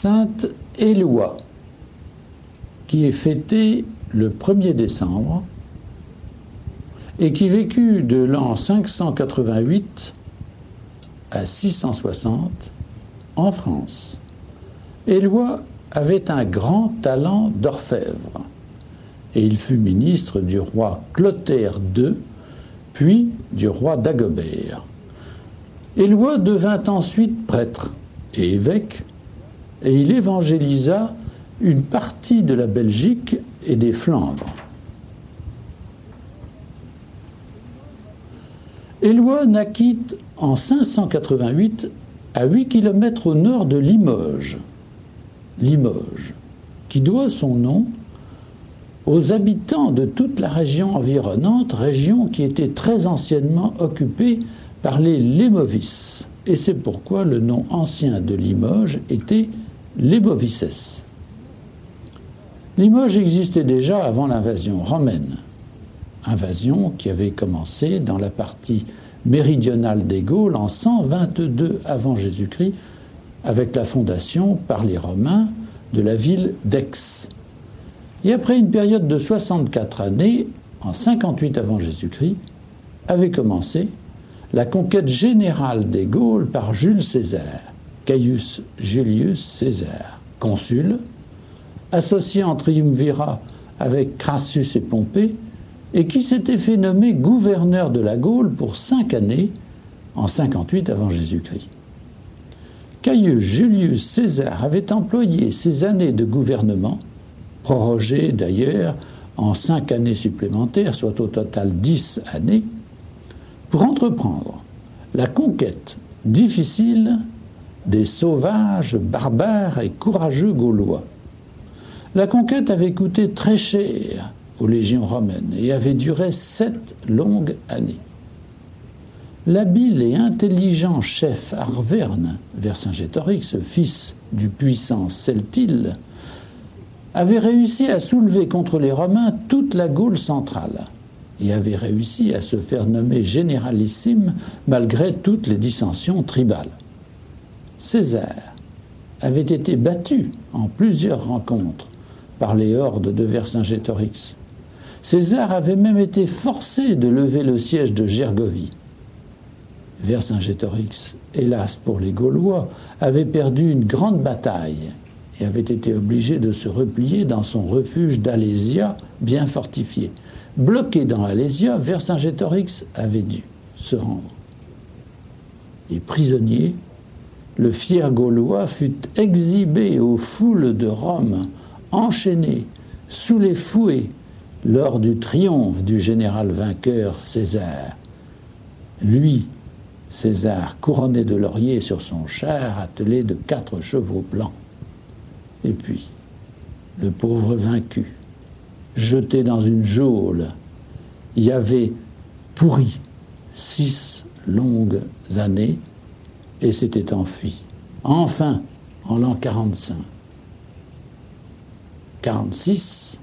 Sainte Éloi, qui est fêtée le 1er décembre et qui vécut de l'an 588 à 660 en France. Éloi avait un grand talent d'orfèvre et il fut ministre du roi Clotaire II, puis du roi Dagobert. Éloi devint ensuite prêtre et évêque et il évangélisa une partie de la Belgique et des Flandres. Éloi naquit en 588 à 8 km au nord de Limoges. Limoges, qui doit son nom aux habitants de toute la région environnante, région qui était très anciennement occupée par les Lémovis. Et c'est pourquoi le nom ancien de Limoges était Lémovices. Limoges existait déjà avant l'invasion romaine, invasion qui avait commencé dans la partie méridionale des Gaules en 122 avant Jésus-Christ, avec la fondation par les Romains de la ville d'Aix. Et après une période de 64 années, en 58 avant Jésus-Christ, avait commencé la conquête générale des Gaules par Jules César, Caius Julius César, consul, associé en triumvirat avec Crassus et Pompée, et qui s'était fait nommer gouverneur de la Gaule pour 5 années, en 58 avant Jésus-Christ. Caius Julius César avait employé ces années de gouvernement, prorogées d'ailleurs en 5 années supplémentaires, soit au total 10 années, pour entreprendre la conquête difficile des sauvages, barbares et courageux Gaulois. La conquête avait coûté très cher aux légions romaines et avait duré 7 longues années. L'habile et intelligent chef Arverne, Vercingétorix, fils du puissant Celtile, avait réussi à soulever contre les Romains toute la Gaule centrale et avait réussi à se faire nommer généralissime malgré toutes les dissensions tribales. César avait été battu en plusieurs rencontres par les hordes de Vercingétorix. César avait même été forcé de lever le siège de Gergovie. Vercingétorix, hélas pour les Gaulois, avait perdu une grande bataille et avait été obligé de se replier dans son refuge d'Alésia, bien fortifié. Bloqué dans Alésia, Vercingétorix avait dû se rendre. Et prisonnier, le fier Gaulois fut exhibé aux foules de Rome, enchaîné sous les fouets lors du triomphe du général vainqueur César. Lui, César, couronné de lauriers sur son char, attelé de 4 chevaux blancs. Et puis, le pauvre vaincu, jeté dans une geôle, y avait pourri 6 longues années et s'était enfui. Enfin, en l'an 45. 46,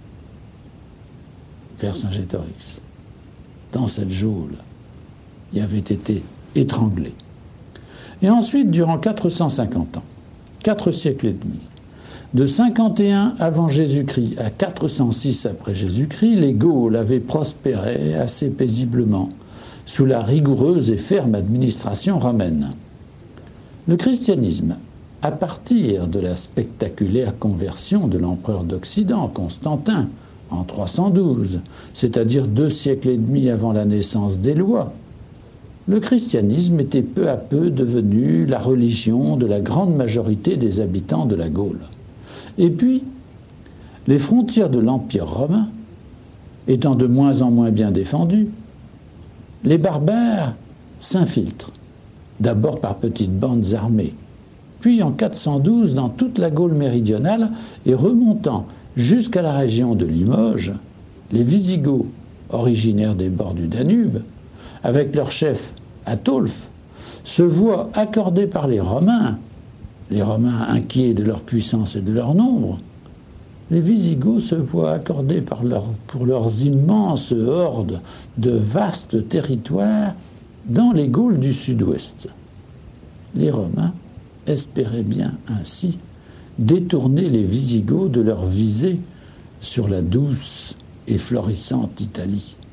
Vercingétorix, dans cette geôle, y avait été étranglé. Et ensuite, durant 450 ans, 4 siècles et demi, de 51 avant Jésus-Christ à 406 après Jésus-Christ, les Gaules avaient prospéré assez paisiblement sous la rigoureuse et ferme administration romaine. Le christianisme, à partir de la spectaculaire conversion de l'empereur d'Occident, Constantin, en 312, c'est-à-dire 2 siècles et demi avant la naissance d'Éloi, le christianisme était peu à peu devenu la religion de la grande majorité des habitants de la Gaule. Et puis, les frontières de l'Empire romain étant de moins en moins bien défendues, les barbares s'infiltrent, d'abord par petites bandes armées, puis en 412 dans toute la Gaule méridionale et remontant jusqu'à la région de Limoges, les Visigoths, originaires des bords du Danube, avec leur chef Ataulf, se voient accordés par les Romains inquiets de leur puissance et de leur nombre, les Visigoths se voient accordés pour leurs immenses hordes de vastes territoires dans les Gaules du sud-ouest. Les Romains espéraient bien ainsi détourné les Visigoths de leur visée sur la douce et florissante Italie.